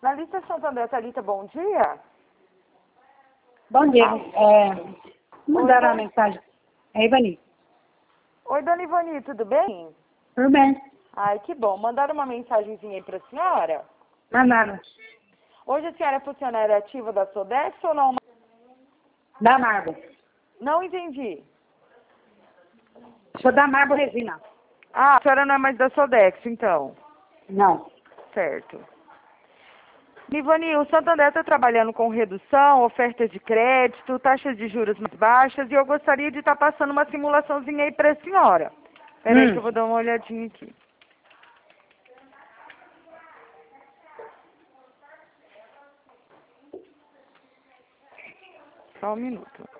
Na lista Santander, Thalita, bom dia. Bom dia. Mandaram a mensagem. É Ivani. Oi, dona Ivani, tudo bem? Tudo bem. Ai, que bom. Mandaram uma mensagenzinha aí pra senhora? Mandaram. Hoje a senhora é funcionária ativa da Sodex ou não? Da Marbo. Não entendi. Sou da Marbo Resina. Ah, a senhora não é mais da Sodex, então. Não. Certo. Ivani, o Santander está trabalhando com redução, ofertas de crédito, taxas de juros mais baixas e eu gostaria de estar passando uma simulaçãozinha aí para a senhora. Espera aí que eu vou dar uma olhadinha aqui. Só um minuto.